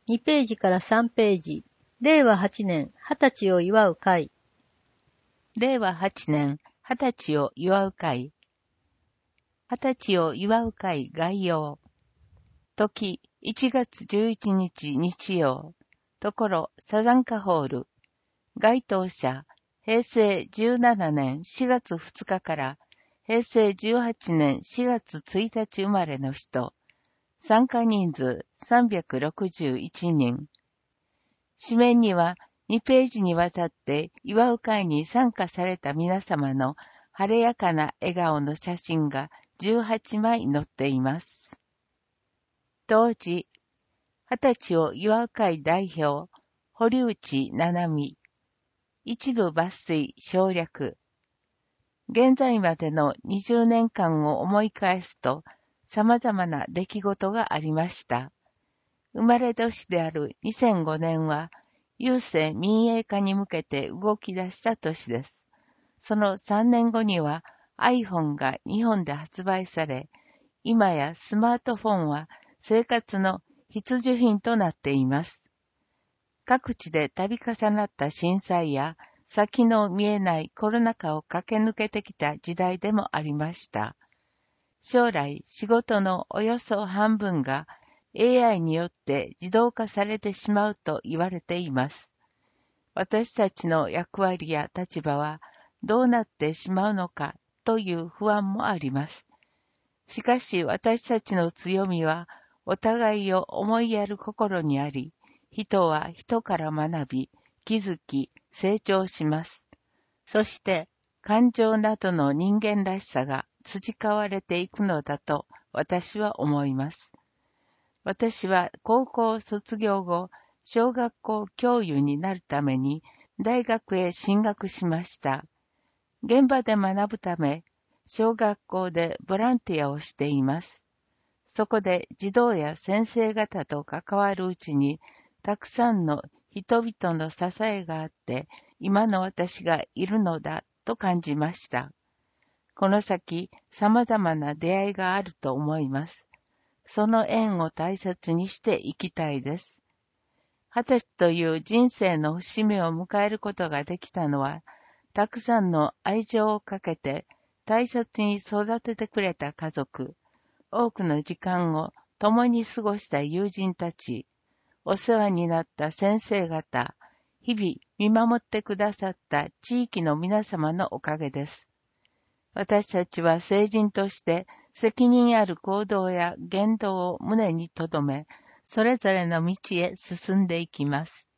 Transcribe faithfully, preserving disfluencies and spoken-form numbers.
にページからさんページ。れいわはちねん、はたちを祝う会。 れいわはちねん、はたちを祝う会。はたちを祝う会概要。時、いちがつじゅういちにち日曜。ところ、サザンカホール。該当者、へいせいじゅうななねんしがつふつかからへいせいじゅうはちねんしがつついたち生まれの人。参加人数さんびゃくろくじゅういちにん。紙面にはにページにわたって祝う会に参加された皆様の晴れやかな笑顔の写真がじゅうはちまい載っています。当時、はたちを祝う会代表、堀内七海。一部抜粋省略。現在までのにじゅうねんかんを思い返すと、様々な出来事がありました。生まれ年であるにせんごねんは、郵政民営化に向けて動き出した年です。そのさんねんごには iPhone が日本で発売され、今やスマートフォンは生活の必需品となっています。各地で度重なった震災や先の見えないコロナ禍を駆け抜けてきた時代でもありました。将来仕事のおよそ半分が エーアイ によって自動化されてしまうと言われています。私たちの役割や立場はどうなってしまうのかという不安もあります。しかし私たちの強みはお互いを思いやる心にあり、人は人から学び、気づき、成長します。そして感情などの人間らしさが培われていくのだと私は思います。私は高校卒業後、小学校教諭になるために大学へ進学しました。現場で学ぶため、小学校でボランティアをしています。そこで児童や先生方と関わるうちに、たくさんの人々の支えがあって、今の私がいるのだと感じました。この先、様々な出会いがあると思います。その縁を大切にしていきたいです。はたちという人生の節目を迎えることができたのは、たくさんの愛情をかけて大切に育ててくれた家族、多くの時間を共に過ごした友人たち、お世話になった先生方、日々見守ってくださった地域の皆様のおかげです。私たちは成人として責任ある行動や言動を胸に留め、それぞれの道へ進んでいきます。